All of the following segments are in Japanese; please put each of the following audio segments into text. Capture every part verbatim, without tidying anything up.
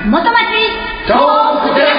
元町トークです。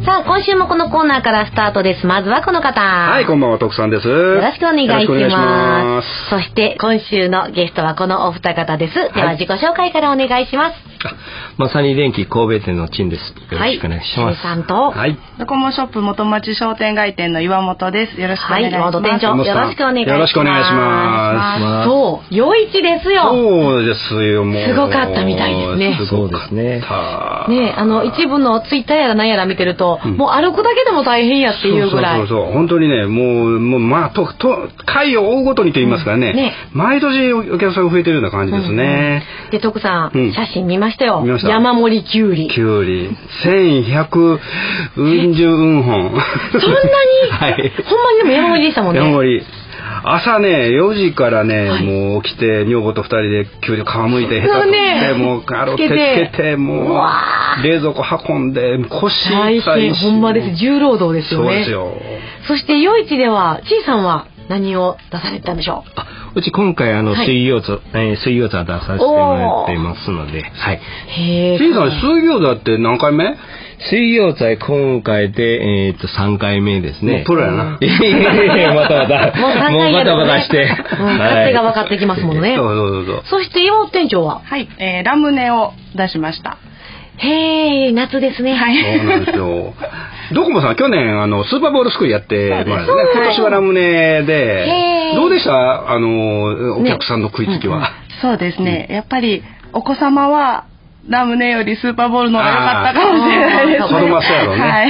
さあ今週もこのコーナーからスタートです。まずはこの方。 はい、こんばんは、徳さんです。 よろしくお願いします。 そして今週のゲストはこのお二方です。では自己紹介からお願いします。 まさに電機神戸店の陳です。よろしくお願いします。 はい、さんと、 はい、ドコモショップ元町商店街店の岩本です。よろしくお願いします。はい、 岩本店長、よろしくお願いします。 よろしくお願いします。 そう、夜市ですよ。 そうですよ、もう。 すごかったみたいですね。 すごかった。ね、 あの一部のツイッターやら何やら見てると、うん、もう歩くだけでも大変やっていうぐらい。 そうそうそうそう、本当にね、もう、もうまあとと回を追うごとにと言いますかね、うん、ね、毎年お客さんが増えてるような感じですね。 うんうん、で徳さん、うん、写真見ましたよ。 見ました。 山盛りきゅうり。 きゅうりせんひゃくうん十うんほん。 そんなに？ はい。 ほんまにでも山盛りでしたもんね。 山盛り。朝ねよじからね、はい、もう起きて女房とふたりできゅうりを皮むいてヘタ取って、もうあの手つけてもう冷蔵庫運んで腰痛いし、 ほんまです。重労働ですよね。 そうですよ。 そして夜市ではちいさんは何を出されたんでしょう。 あ、うち今回あの、はい、水餃子、えー、水餃子出させてもらってますので、はい。 へえ。ちいさん水餃子って何回目？ 水餃子今回で、えー、っとさんかいめですね。 もうプロやな。 いやいやまたまたもうさんかいや、ね、もうバタバタして、 うん、勝手が分かってきますもんね。 そうそうそう。 そして岩本店長は、 はい、えー、ラムネを出しました。 へー、夏ですね。はい。 そうなんですよ。ドコモさん去年あのスーパーボールすくいやってましたね。今年はラムネでどうでした？あのお客さんの食いつきは。ね、 そうですね。やっぱりお子様はラムネよりスーパーボールの方が良かったかもしれないですね。 子供はそうやろうね。はい。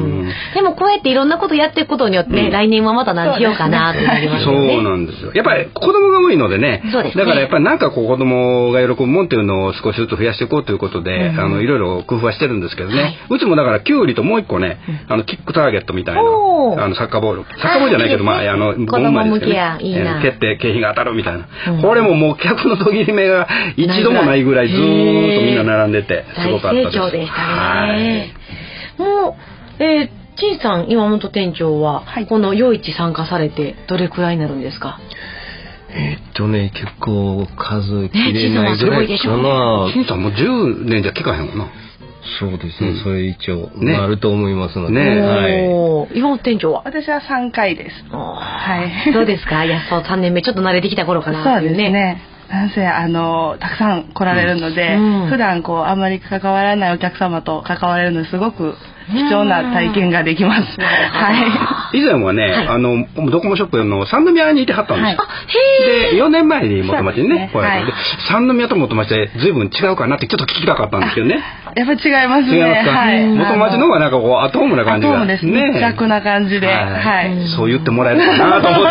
でもこうやっていろんなことやっていくことによって、ね、うん、来年はまた何しようかなってなりますよね。 そうなんですよ。やっぱり子供が多いのでね。そうですね。だからやっぱりなんかこう子供が喜ぶもんっていうのを少しずつ増やしていこうということで、うん、あのいろいろ工夫はしてるんですけどね。はい、うちもだからキュウリともう一個ね、あのキックターゲットみたいな、あのサッカーボール、サッカーボールじゃないけど、まああの子供向けやいいな。 蹴って景品が当たるみたいな。うん、これももう客の途切れ目が一度もないぐらいずーっとみんな並んでてすごかったです。 大成長でしたね。はい、もうえー陳さん、岩本店長は、はい、この夜市参加されてどれくらいになるんですか？ えー、っとね結構数切れないぐらいかな。 陳さんもうじゅうねんじゃ聞かへんもんな。 そうですね、うん、それ一応なると思いますので、 ね、 はい。岩本店長は？ 私はさんかいです。 はい。どうですか？いや、そうさんねんめちょっと慣れてきた頃かな。 そうですね。なんせあのたくさん来られるので、うん、普段こうあんまり関わらないお客様と関われるのすごく貴重な体験ができます。 はい。以前はね、はい、あのドコモショップの三宮にいてはったんですよ。はい、でよねんまえに元町にね来られたので、三宮と元町で随分違うかなってちょっと聞きたかったんですけどね。 やっぱり違いますね。 違いますか。はい、元町の方がなんかこうアットホームな感じが。 アットホームですね。密着な感じで、はい。 そう言ってもらえるかなと思って。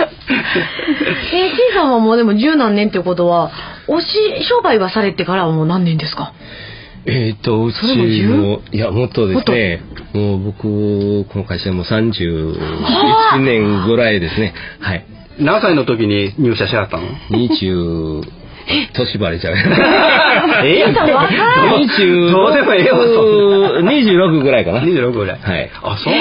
えー、陳さんはもうでも十何年っていうことはおし商売はされてからはもう何年ですか？ えっとうちもいやもっとですね、もう僕この会社もさんじゅういちねんぐらいですね。はい。 何歳の時に入社しはったの？ にじゅう年バレちゃう。 ええやん。 にじゅうどうでもええわ。 にじゅうろくぐらいかな。 にじゅうろくぐらい。 はい。 あ、そう。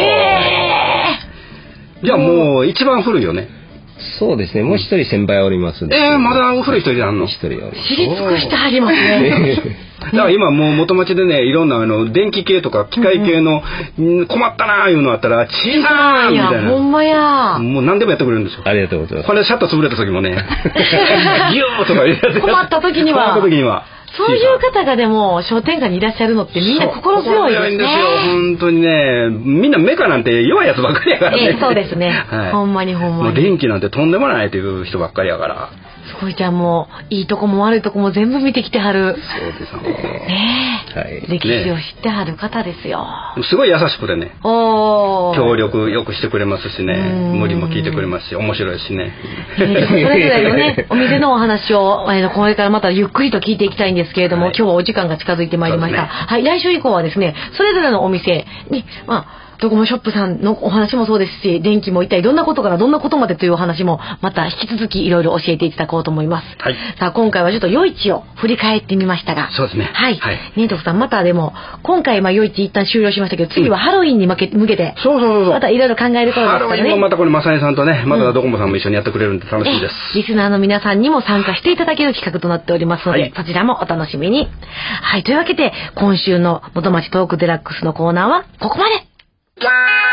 じゃあもう一番古いよね。 そうですね。もう一人先輩おりますんで。 えー、まだ古い人いるの？ 一人おります。 知り尽くしてはりますね。 だから今もう元町でね、いろんなあの電気系とか機械系の、うん、困ったなーいうのあったら、チーさーんみたいな。 ほんまや。 もう何でもやってくれるんですよ。 ありがとうございます。 これシャッター潰れた時もね、ギューとかやって困った時には。 困った時には。 そういう方がでも商店街にいらっしゃるのってみんな心強いですね。 心強いんですよ、本当にね。みんなメカなんて弱いやつばっかりやからね。 えー、そうですね。はい、ほんまにほんまに。 もう電気なんてとんでもないという人ばっかりやから。 すごい、じゃあもういいとこも悪いとこも全部見てきてはる。 そうですね。 ねえ、はい、歴史を知ってはる方ですよ。 ね、すごい優しくてね。お協力よくしてくれますしね。無理も聞いてくれますし、面白いしね。 えー、それぞれのね、お店のお話を、えー、これからまたゆっくりと聞いていきたいんですけれども、はい、今日はお時間が近づいてまいりました。ね、はい、来週以降はですね、それぞれのお店に、まあドコモショップさんのお話もそうですし、電気も一体どんなことからどんなことまでというお話もまた引き続きいろいろ教えていただこうと思います。 はい。 さあ今回はちょっと夜市を振り返ってみましたが。 そうですね。 はい。はい。ねえ徳さん、またでも今回まあ夜市一旦終了しましたけど、次はハロウィンに向け向けて、 そうそうそう。 またいろいろ考えることですからね。 ハロウィンもまたこれマサイさんとね、またドコモさんも一緒にやってくれるんで楽しみです。 リスナーの皆さんにも参加していただける企画となっておりますので、はい、そちらもお楽しみに。はい。というわけで今週の元町トークデラックスのコーナーはここまで。